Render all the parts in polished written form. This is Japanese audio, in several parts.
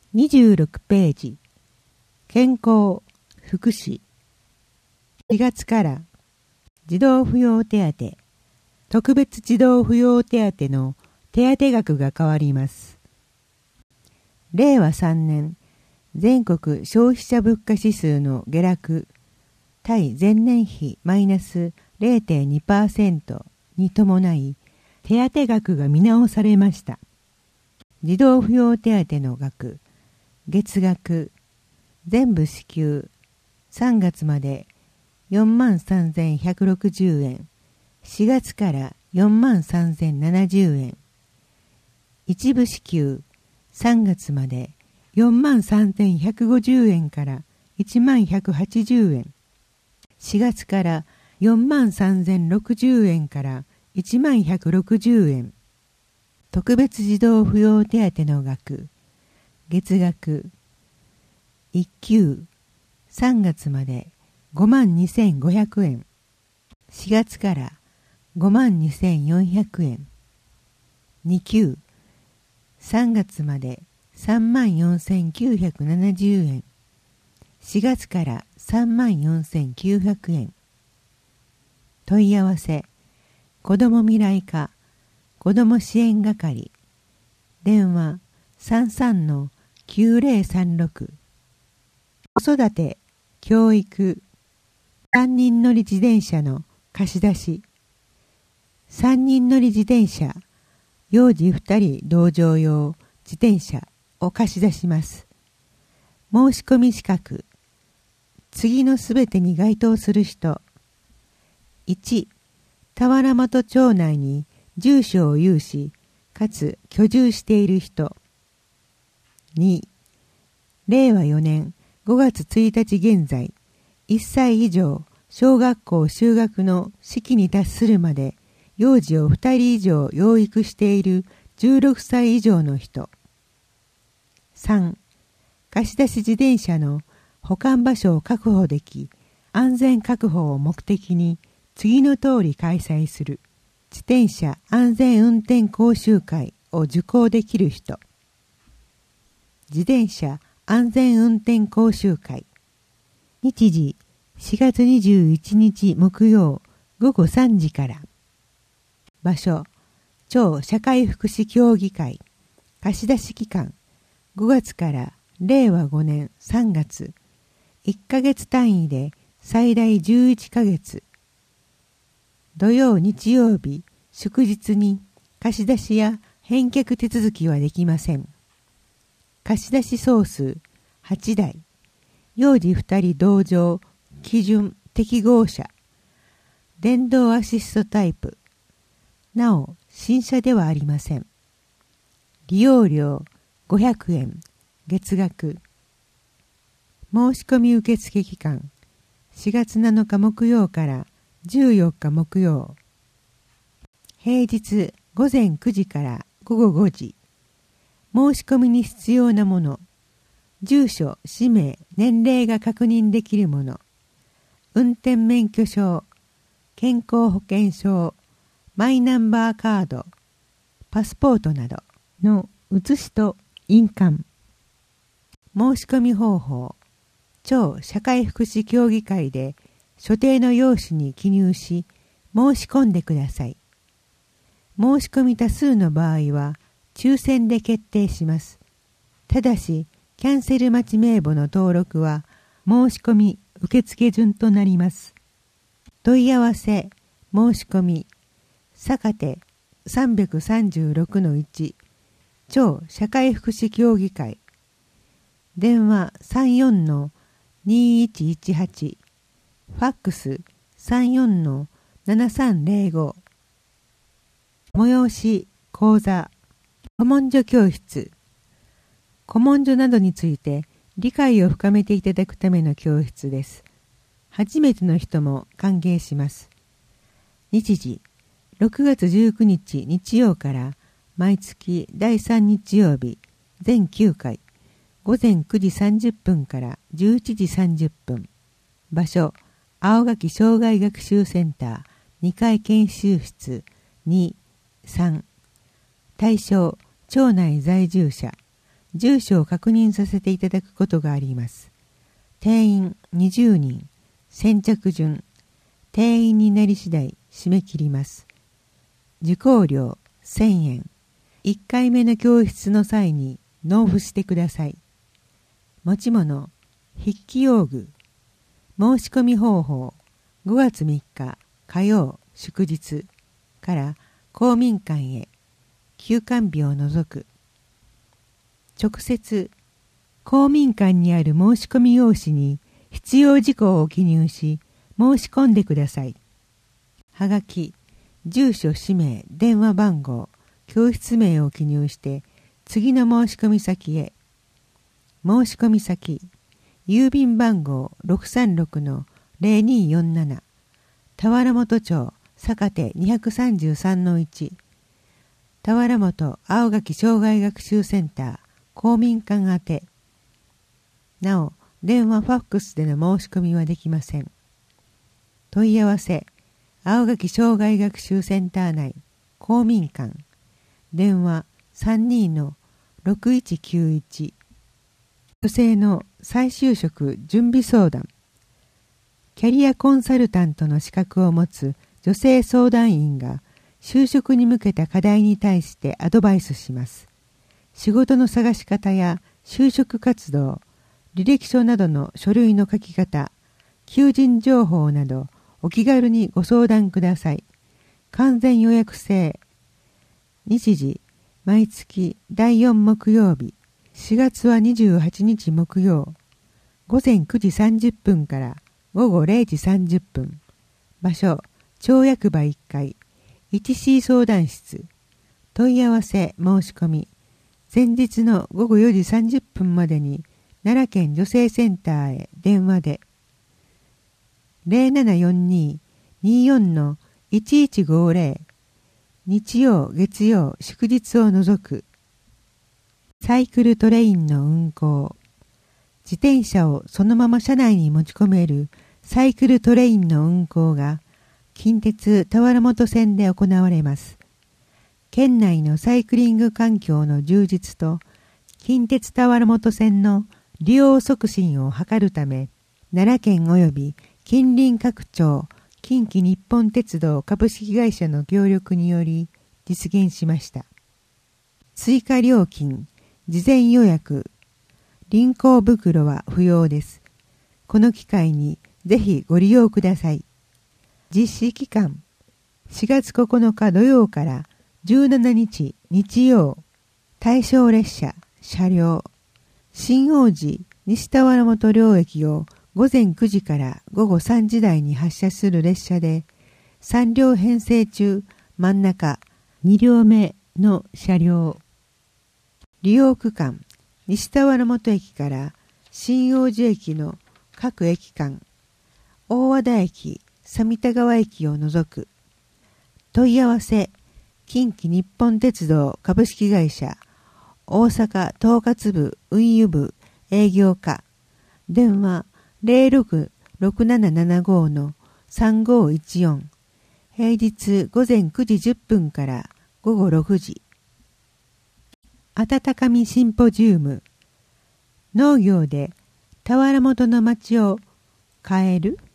26ページ、健康、福祉。4月から児童扶養手当、特別児童扶養手当の手当額が変わります。令和3年、全国消費者物価指数の下落、対前年比マイナス 0.2% に伴い、手当額が見直されました。児童扶養手当の額、月額、全部支給、3月まで43,160円、4月から43,070円。一部支給、3月まで43,150円から13,180円。4月から43,060円から13,160円。特別児童扶養手当の額、月額、1級、3月まで52,500円。4月から52,400円。2級、3月まで34,970円。4月から34,900円。問い合わせ、子ども未来課、子ども支援係、電話33-9036。子育て、教育、3人乗り自転車の貸し出し。3人乗り自転車、幼児2人同乗用自転車を貸し出します。申し込み資格、次のすべてに該当する人。1、田原本町内に住所を有し、かつ居住している人。2、令和4年5月1日現在、1歳以上小学校就学の時期に達するまで幼児を2人以上養育している16歳以上の人。3、貸し出し自転車の保管場所を確保でき、安全確保を目的に次の通り開催する自転車安全運転講習会を受講できる人。自転車安全運転講習会。日時4月21日木曜午後3時から。場所、町社会福祉協議会。貸し出し期間、5月から令和5年3月。1ヶ月単位で最大11ヶ月。土曜日曜日、祝日に貸し出しや返却手続きはできません。貸し出し総数8台。幼児2人同乗、基準適合者。電動アシストタイプ。なお、新車ではありません。利用料500円、月額。申し込み受付期間、4月7日木曜から14日木曜。平日午前9時から午後5時。申し込みに必要なもの。住所、氏名、年齢が確認できるもの。運転免許証、健康保険証、マイナンバーカード、パスポートなどの写しと印鑑。申し込み方法。町社会福祉協議会で所定の用紙に記入し申し込んでください。申し込み多数の場合は抽選で決定します。ただし、キャンセル待ち名簿の登録は申し込み受付順となります。問い合わせ、申し込み、坂手 336-1 町社会福祉協議会。電話34-2118、ファックス 34-7305。催し、講座、古文書教室。古文書などについて理解を深めていただくための教室です。初めての人も歓迎します。日時、6月19日日曜から毎月第3日曜日、全9回、午前9時30分から11時30分。場所、青垣障害学習センター2階研修室2、3。対象、町内在住者。 住所を確認させていただくことがあります。定員20人、先着順、定員になり次第締め切ります。受講料1000円。1回目の教室の際に納付してください。持ち物、筆記用具。申し込み方法、5月3日火曜祝日から公民館へ、休館日を除く。直接、公民館にある申し込み用紙に必要事項を記入し、申し込んでください。はがき、住所、氏名、電話番号、教室名を記入して、次の申し込み先へ。申し込み先、郵便番号 636-0247、田原本町、坂手233-1、田原本青垣障害学習センター、公民館宛て。なお、電話ファックスでの申し込みはできません。問い合わせ、青垣障害学習センター内、公民館、電話 32-6191。女性の再就職準備相談。キャリアコンサルタントの資格を持つ女性相談員が就職に向けた課題に対してアドバイスします。仕事の探し方や就職活動、履歴書などの書類の書き方、求人情報などお気軽にご相談ください。完全予約制。日時、毎月第4木曜日。4月は28日木曜。午前9時30分から午後0時30分。場所、町役場1階。1C 相談室。問い合わせ申し込み。前日の午後4時30分までに奈良県女性センターへ電話で。0742-24-1150。日曜、月曜、祝日を除く。サイクルトレインの運行。自転車をそのまま車内に持ち込めるサイクルトレインの運行が近鉄田原本線で行われます。県内のサイクリング環境の充実と近鉄田原本線の利用促進を図るため、奈良県及び近隣各町近畿日本鉄道株式会社の協力により実現しました。追加料金、事前予約、臨行袋は不要です。この機会にぜひご利用ください。実施期間、4月9日土曜から17日日曜。対象列車、車両。新王子西田原本両駅を午前9時から午後3時台に発車する列車で、3両編成中真ん中2両目の車両。利用区間、西田原本駅から新王子駅の各駅間、大和田駅、三田川駅を除く。問い合わせ、近畿日本鉄道株式会社、大阪統括部運輸部営業課。電話066775-3514。平日午前9時10分から午後6時。温かみシンポジウム。農業で田原本の町を変える？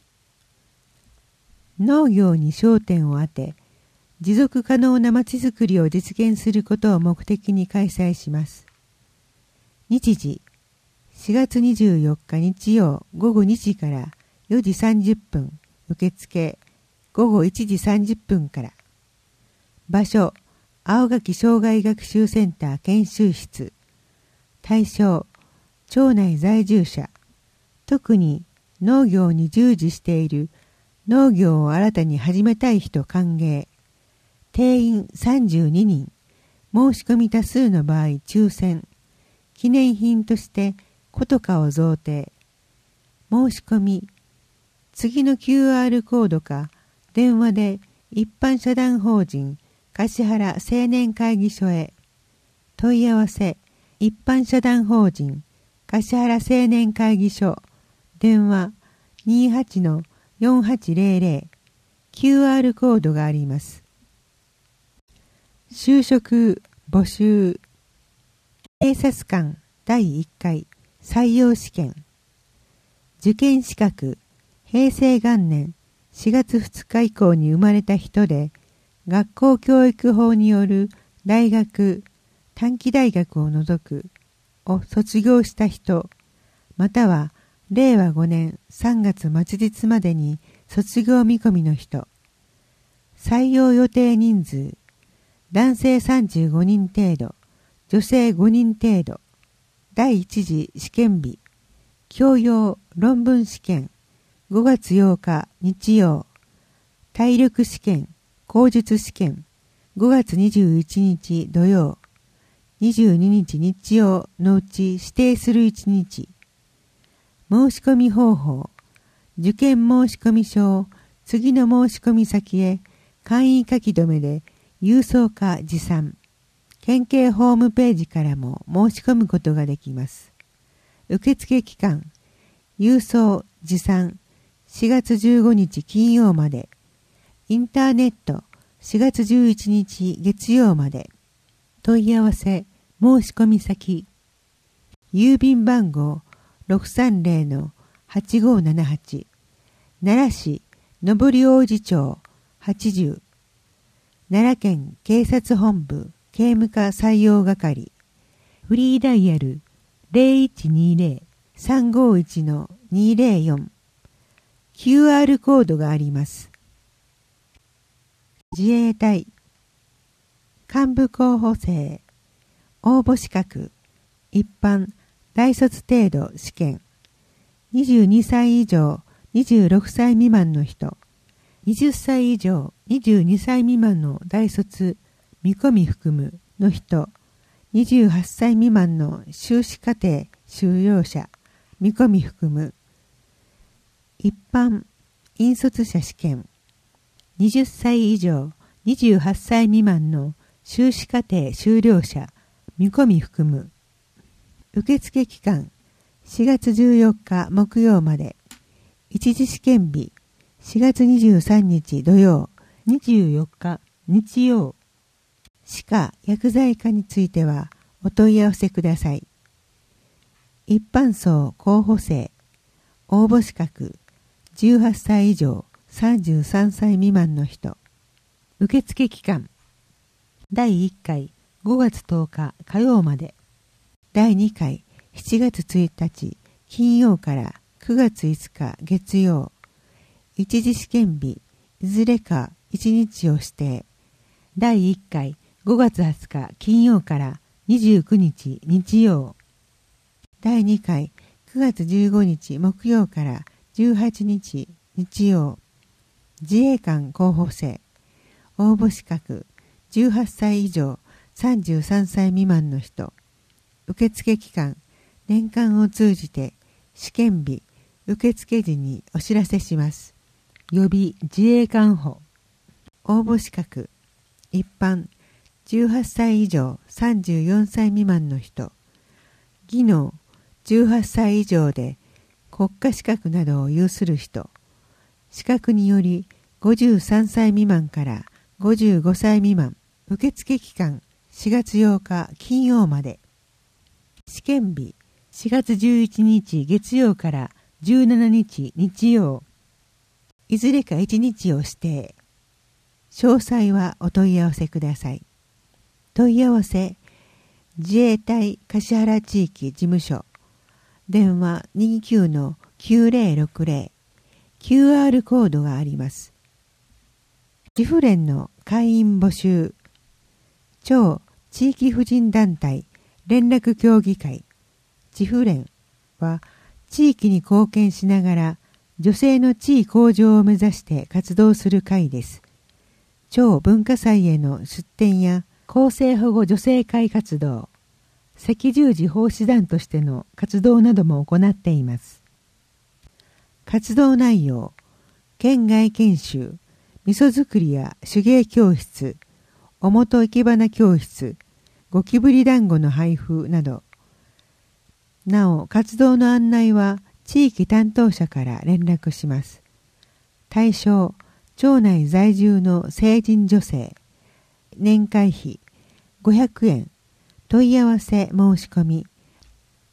農業に焦点を当て、持続可能な町づくりを実現することを目的に開催します。日時、4月24日日曜午後2時から4時30分、受付午後1時30分から。場所、青垣障害学習センター研修室。対象、町内在住者。特に農業に従事している農業を新たに始めたい人歓迎。定員32人。申し込み多数の場合抽選。記念品としてコトカを贈呈。申し込み。次の QR コードか電話で一般社団法人橿原青年会議所へ。問い合わせ。一般社団法人橿原青年会議所。電話 28-4800。QR コードがあります。就職募集。警察官、 第1回採用試験。受験資格、平成元年4月2日以降に生まれた人で、学校教育法による大学、短期大学を除くを卒業した人、または令和5年3月末日までに卒業見込みの人。採用予定人数、男性35人程度、女性5人程度。第一次試験日、教養論文試験、5月8日日曜。体力試験、口述試験、5月21日土曜。22日日曜のうち指定する1日。申し込み方法、受験申し込み書を次の申し込み先へ簡易書き留めで郵送か持参。県警ホームページからも申し込むことができます。受付期間、郵送持参4月15日金曜まで。インターネット4月11日月曜まで。問い合わせ申し込み先、郵便番号 630-8578 奈良市上り王子町80、奈良県警察本部警務課採用係。フリーダイヤル 0120-351-204。QR コードがあります。自衛隊幹部候補生応募資格一般大卒程度試験。22歳以上26歳未満の人。20歳以上22歳未満の大卒見込み含むの人。28歳未満の修士課程修了者見込み含む。一般引率者試験。20歳以上28歳未満の修士課程修了者見込み含む。受付期間4月14日木曜まで。一次試験日4月23日土曜、24日日曜。歯科薬剤科についてはお問い合わせください。一般層候補生応募資格18歳以上33歳未満の人。受付期間第1回5月10日火曜まで。第2回7月1日金曜から9月5日月曜。一次試験日いずれか1日を指定。第1回5月20日金曜から29日日曜。第2回9月15日木曜から18日日曜。自衛官候補生応募資格18歳以上33歳未満の人。受付期間年間を通じて試験日受付時にお知らせします。予備自衛官補。応募資格一般18歳以上34歳未満の人。技能18歳以上で国家資格などを有する人。資格により53歳未満から55歳未満。受付期間4月8日金曜まで。試験日4月11日月曜から17日日曜。いずれか1日を指定。詳細はお問い合わせください。問い合わせ自衛隊橿原地域事務所。電話 29-9060。QR コードがあります。自府連の会員募集。超地域婦人団体連絡協議会。自府連は地域に貢献しながら女性の地位向上を目指して活動する会です。超文化祭への出展や公正保護女性会活動、赤十字奉仕団としての活動なども行っています。活動内容、県外研修、味噌作りや手芸教室、おもと生け花教室、ゴキブリ団子の配布など。なお、活動の案内は地域担当者から連絡します。対象、町内在住の成人女性。年会費500円。問い合わせ申し込み。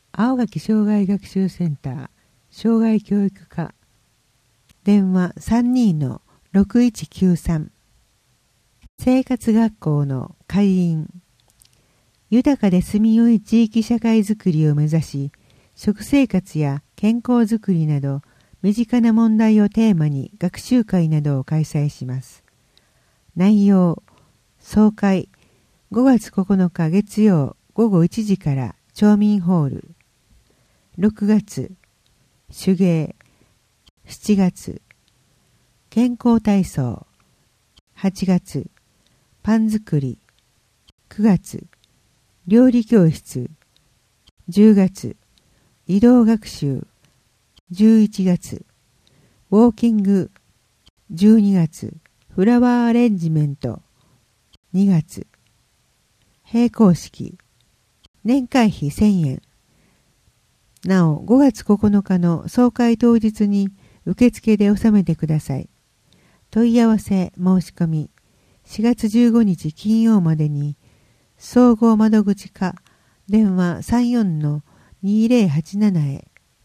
青垣障害学習センター障害教育課電話 32-6193 生活学校の会員豊かで住みよい地域社会づくりを目指し食生活や健康づくりなど身近な問題をテーマに学習会などを開催します。内容総会5月9日月曜午後1時から町民ホール6月手芸7月健康体操8月パン作り9月料理教室10月移動学習11月ウォーキング12月フラワーアレンジメント2月閉校式年会費1000円なお5月9日の総会当日に受付で納めてください。問い合わせ申し込み4月15日金曜までに総合窓口課電話 34-2087 へ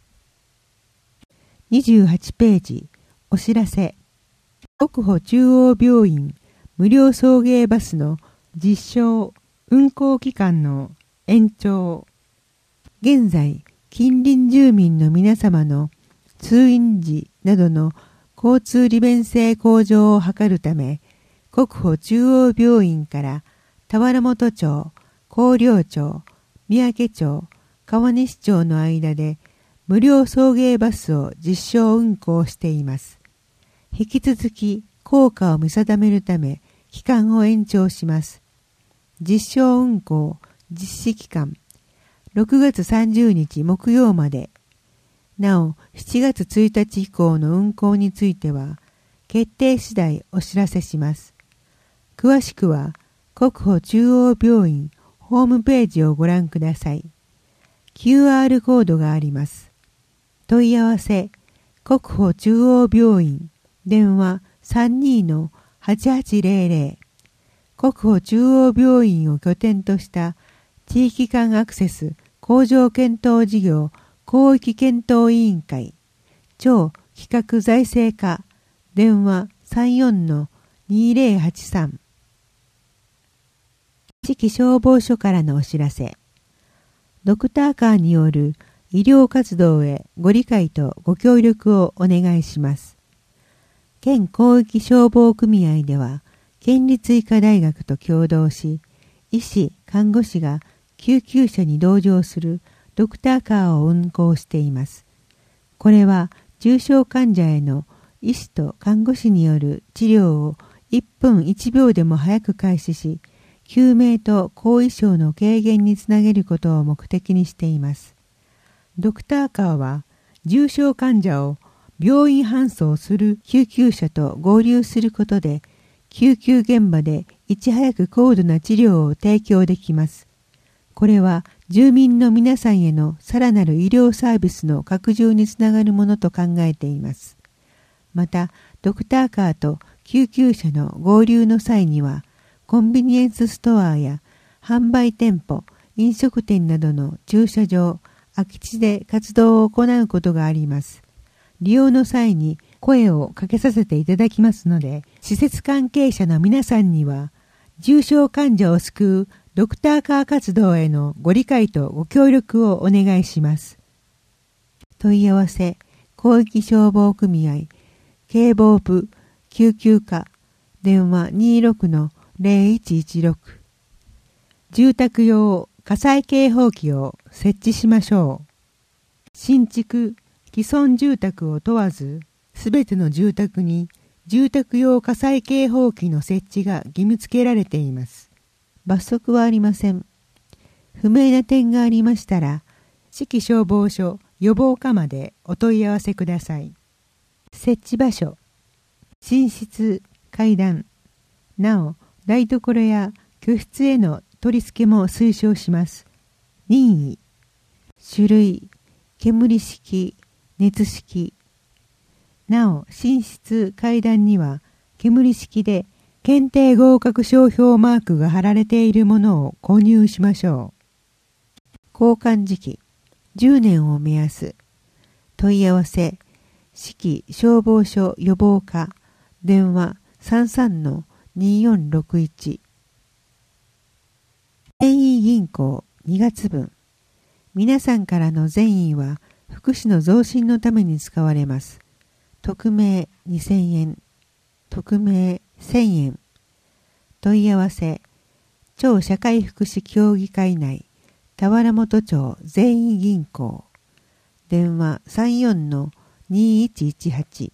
28ページお知らせ国保中央病院無料送迎バスの実証運行期間の延長現在近隣住民の皆様の通院時などの交通利便性向上を図るため国保中央病院から田原本町、広陵町、三宅町、川西町の間で無料送迎バスを実証運行しています。引き続き効果を見定めるため期間を延長します。実証運行実施期間6月30日木曜まで。なお、7月1日以降の運行については、決定次第お知らせします。詳しくは、国保中央病院ホームページをご覧ください。QR コードがあります。問い合わせ、国保中央病院、電話 32-8800。国保中央病院を拠点とした地域間アクセス向上検討事業広域検討委員会超企画財政課電話 34-2083 市区消防署からのお知らせドクターカーによる医療活動へご理解とご協力をお願いします。県広域消防組合では県立医科大学と共同し医師・看護師が救急車に同乗するドクターカーを運行しています。これは重症患者への医師と看護師による治療を1分1秒でも早く開始し、救命と後遺症の軽減につなげることを目的にしています。ドクターカーは重症患者を病院搬送する救急車と合流することで、救急現場でいち早く高度な治療を提供できます。これは住民の皆さんへのさらなる医療サービスの拡充につながるものと考えています。また、ドクターカーと救急車の合流の際には、コンビニエンスストアや販売店舗、飲食店などの駐車場、空き地で活動を行うことがあります。利用の際に声をかけさせていただきますので、施設関係者の皆さんには、重症患者を救うドクターカー活動へのご理解とご協力をお願いします。問い合わせ、広域消防組合、警防部、救急課、電話 26-0116。住宅用火災警報器を設置しましょう。新築、既存住宅を問わず、すべての住宅に住宅用火災警報器の設置が義務付けられています。罰則はありません。不明な点がありましたら、市区消防署予防課までお問い合わせください。設置場所、寝室、階段、なお台所や居室への取り付けも推奨します。任意、種類、煙式、熱式。なお寝室、階段には煙式で検定合格商標マークが貼られているものを購入しましょう。交換時期、 10年を目安。問い合わせ、市消防署予防課、電話 33-2461。善意銀行2月分。皆さんからの善意は福祉の増進のために使われます。匿名2000円。匿名1000円。問い合わせ、町社会福祉協議会内、田原本町善意銀行。電話 34-2118。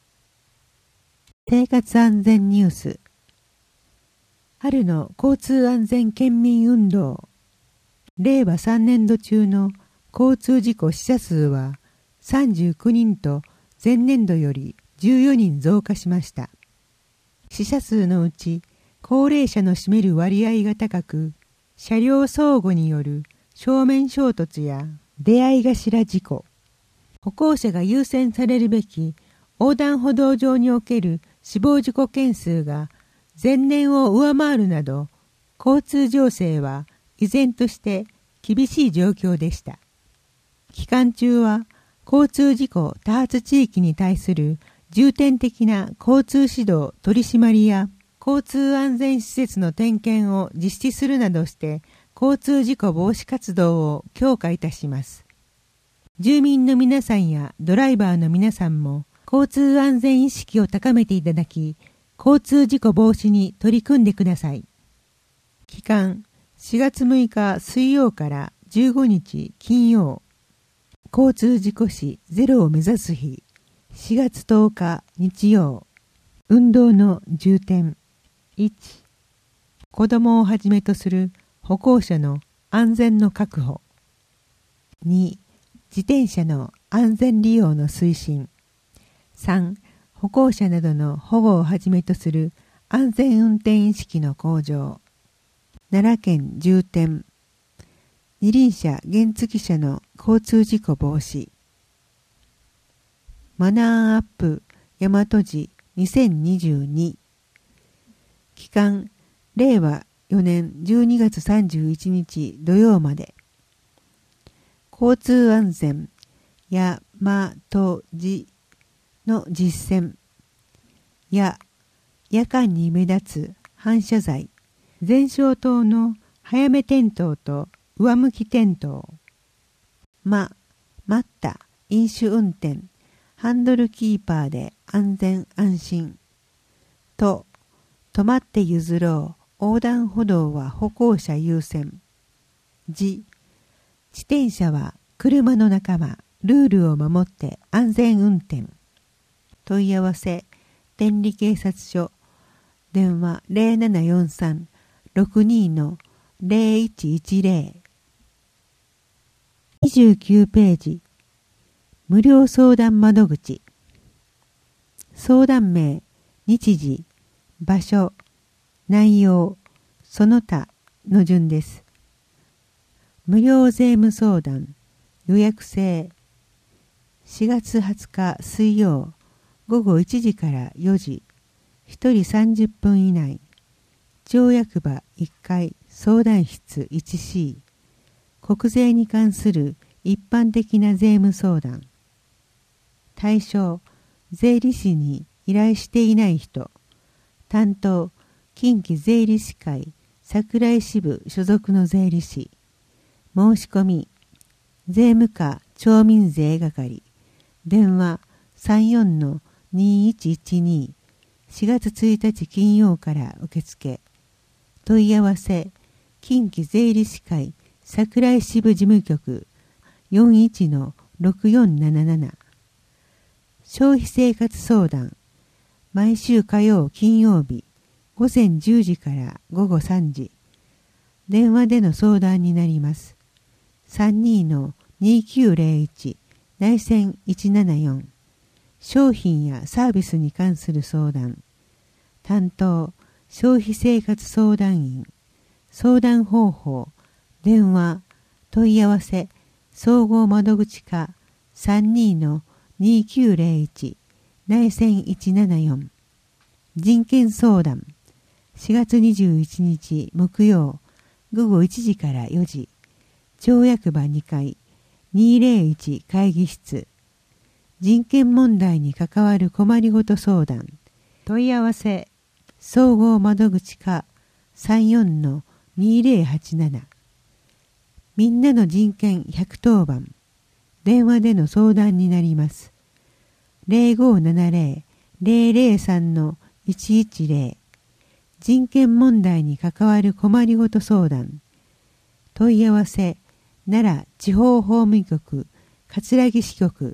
生活安全ニュース。春の交通安全県民運動。令和3年度中の交通事故死者数は39人と前年度より14人増加しました。死者数のうち高齢者の占める割合が高く、車両相互による正面衝突や出会い頭事故、歩行者が優先されるべき横断歩道上における死亡事故件数が前年を上回るなど、交通情勢は依然として厳しい状況でした。期間中は交通事故多発地域に対する重点的な交通指導取り締まりや交通安全施設の点検を実施するなどして交通事故防止活動を強化いたします。住民の皆さんやドライバーの皆さんも交通安全意識を高めていただき、交通事故防止に取り組んでください。期間4月6日水曜から15日金曜。交通事故死ゼロを目指す日4月10日日曜。運動の重点。1、子どもをはじめとする歩行者の安全の確保。2、自転車の安全利用の推進。3、歩行者などの保護をはじめとする安全運転意識の向上。奈良県重点。二輪車原付車の交通事故防止。マナーアップ大和路2022。期間令和4年12月31日土曜まで。交通安全大和路の実践や夜間に目立つ反射材、前照灯の早め点灯と上向き点灯、待った飲酒運転、ハンドルキーパーで安全安心と、止まって譲ろう横断歩道は歩行者優先、自転車は車の仲間、ルールを守って安全運転。問い合わせ天理警察署、電話 0743-62-0110。29ページ。無料相談窓口。相談名、日時、場所、内容、その他の順です。無料税務相談、予約制。4月20日水曜、午後1時から4時、1人30分以内。町役場1階相談室 1C。国税に関する一般的な税務相談。対象、税理士に依頼していない人。担当、近畿税理士会桜井支部所属の税理士。申し込み、税務課町民税係。電話 34-2112。4月1日金曜から受付。問い合わせ、近畿税理士会桜井支部事務局 41-6477。消費生活相談、毎週火曜金曜日午前10時から午後3時。電話での相談になります。32-2901内線174。商品やサービスに関する相談。担当、消費生活相談員。相談方法、電話、問い合わせ、総合窓口課 32-2901 内線174。人権相談、4月21日木曜午後1時から4時。町役場2階 201会議室。人権問題に関わる困りごと相談。問い合わせ。総合窓口課 34-2087。みんなの人権110番。電話での相談になります。0570-003-110。人権問題に関わる困りごと相談。問い合わせ。奈良地方法務局葛城支局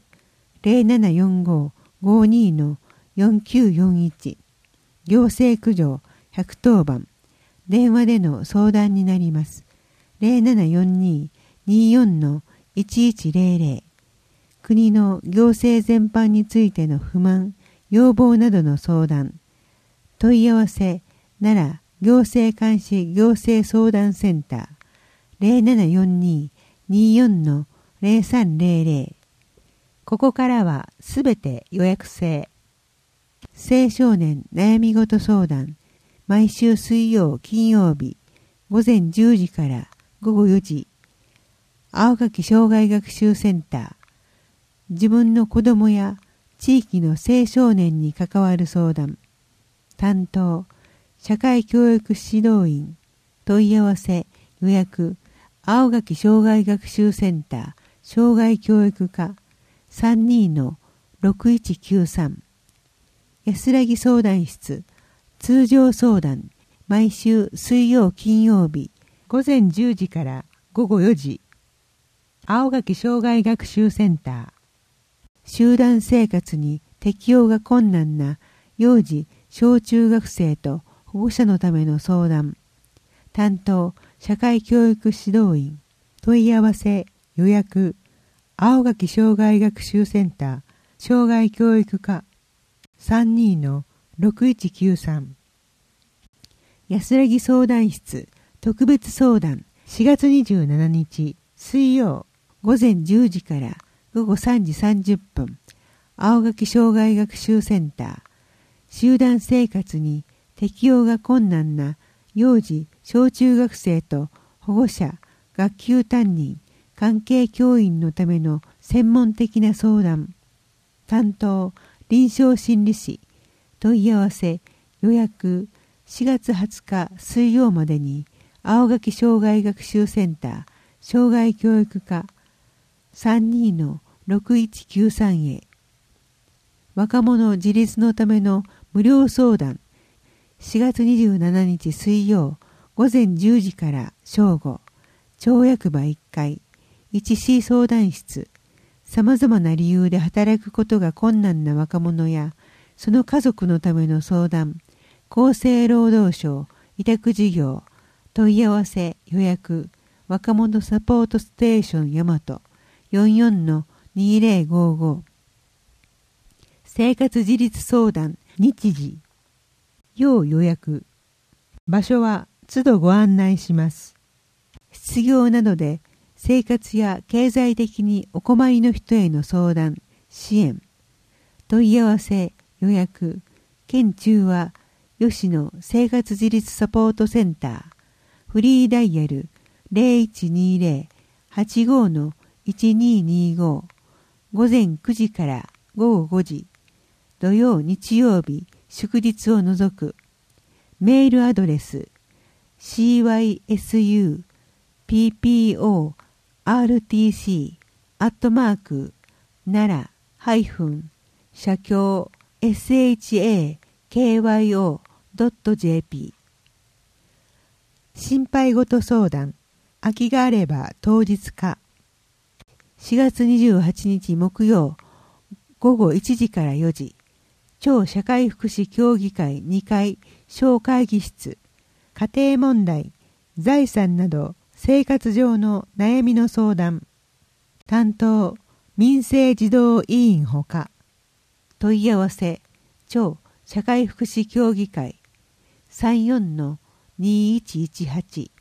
0745-52-4941。行政苦情110番。電話での相談になります。0742-24-1100。国の行政全般についての不満、要望などの相談。問い合わせ。奈良行政監視行政相談センター 0742-24-0300。ここからはすべて予約制。青少年悩み事相談。毎週水曜金曜日午前10時から午後4時。青垣障害学習センター。自分の子供や地域の青少年に関わる相談。担当社会教育指導員。問い合わせ予約。青垣障害学習センター障害教育課 32-6193。安らぎ相談室。通常相談。毎週水曜金曜日午前10時から午後4時。青垣障害学習センター。集団生活に適応が困難な幼児小中学生と保護者のための相談。担当社会教育指導員。問い合わせ予約。青垣障害学習センター障害教育課 32-6193。安らぎ相談室特別相談。4月27日水曜午前10時から午後3時30分。青垣障害学習センター。集団生活に適応が困難な幼児小中学生と保護者、学級担任、関係教員のための専門的な相談。担当臨床心理士。問い合わせ予約。4月20日水曜までに青垣障害学習センター障害教育課 32-6193 へ。若者自立のための無料相談。4月27日水曜午前10時から正午。町役場1階 1C 相談室。さまざまな理由で働くことが困難な若者やその家族のための相談。厚生労働省委託事業。問い合わせ予約。若者サポートステーション大和 44-2055。生活自立相談日時。要予約。場所は都度ご案内します。失業などで生活や経済的にお困りの人への相談、支援。問い合わせ予約。県中は吉野生活自立サポートセンター。フリーダイヤル 0120-85-1225。午前9時から午後5時。土曜日曜日祝日を除く。メールアドレス cysu-ppo-社協-shakyo.jp。 心配事相談。空きがあれば当日か。4月28日木曜午後1時から4時。超社会福祉協議会2階小会議室。家庭問題、財産など生活上の悩みの相談。担当民生児童委員ほか。問い合わせ超社会福祉協議会 34-2118。